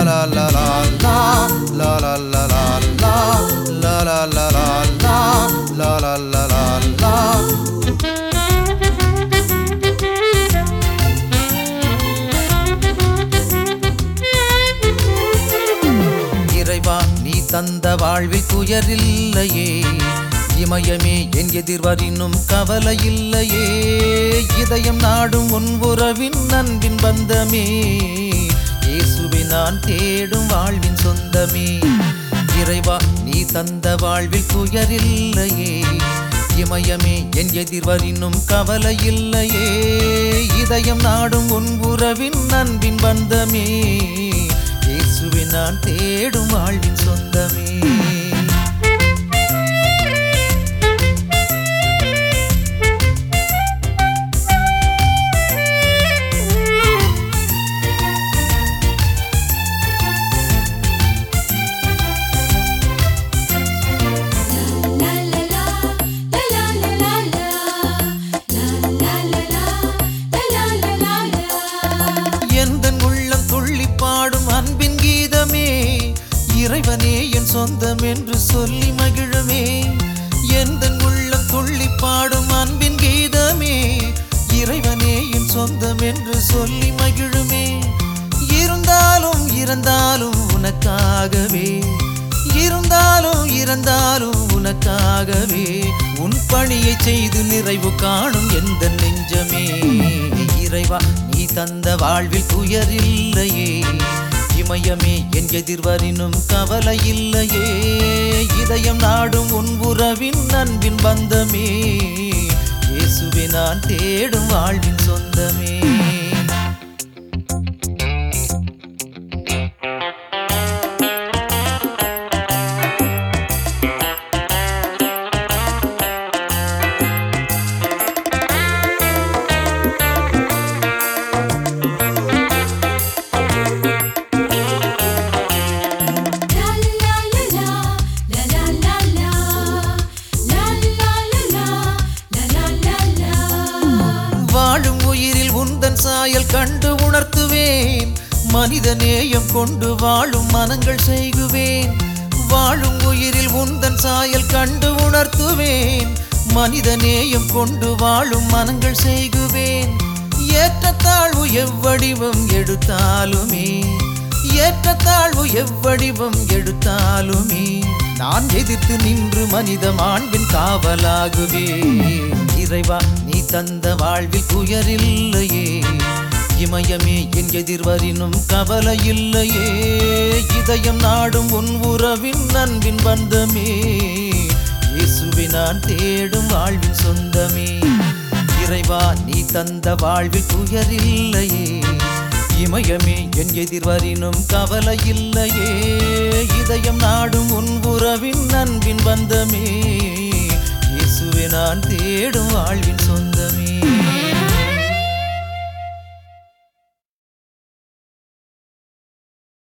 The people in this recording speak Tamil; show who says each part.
Speaker 1: இறைவா நீ தந்த வாழ்வில் துயரில்லையே, இமயமே என் எதிர்வரினும் கவலை இல்லையே. இதயம் நாடும் உன் உறவின் அன்பின் பந்தமே, இயேசுவை நான் தேடும் வாழ்வின் சொந்தமே. இறைவா நீ தந்த வாழ்வில் துயரில்லையே, இமயமே என் எதிர்வரினும் கவலை இல்லையே. இதயம் நாடும் உன் உறவின் அன்பின் பந்தமே, இயேசுவை நான் தேடும் வாழ்வின் சொந்தமே. அன்பின் கீதமே இறைவனே என் சொந்தம் என்று சொல்லி மகிழுமே. எந்தன் உள்ளம் துள்ளி பாடும் அன்பின் கீதமே இறைவனே என் சொந்தம் என்று சொல்லி மகிழுமே. இருந்தாலும் இறந்தாலும் உனக்காகவே, இருந்தாலும் இறந்தாலும் உனக்காகவே, உன் பணியை செய்து நிறைவு காணும் எந்த நெஞ்சமே. இறைவா நீ தந்த வாழ்வில் துயரில்லையே, இமயமே என் எதிர்வரினும் கவலை இல்லையே. இதயம் நாடும் உன் உறவின் அன்பின் பந்தமே, இயேசுவை நான் தேடும் வாழ்வின் சொந்தமே. வாழும் உயிரில் உந்தன் சாயல் கண்டு உணர்த்துவேன், மனித நேயம் கொண்டு வாழும் மனங்கள் செய்குவேன். வாழும் உயிரில் உந்தன் சாயல் கண்டு உணர்த்துவேன், மனித நேயம் கொண்டு வாழும் மனங்கள் செய்குவேன். ஏற்றத்தாழ்வு எவ்வடிவம் எடுத்தாலுமே, ஏற்றத்தாழ்வு எவ்வடிவம் எடுத்தாலுமே, நான் எதிர்த்து நின்று மனித மாண்பின் காவலாகுவேன். இறைவா நீ தந்த வாழ்வில் துயரில்லையே, இமயமே என் எதிர்வரினும் கவலை இல்லையே. இதயம் நாடும் உன் உறவின் அன்பின் பந்தமே, இயேசுவை நான் தேடும் வாழ்வின் சொந்தமே. இறைவா நீ தந்த வாழ்வில் துயரில்லையே, இமயமே என் எதிர்வரினும் கவலை இல்லையே. இதயம் நாடும் உன் உறவின் அன்பின் பந்தமே, இயேசுவை நான் தேடும் வாழ்வின் சொந்தமே.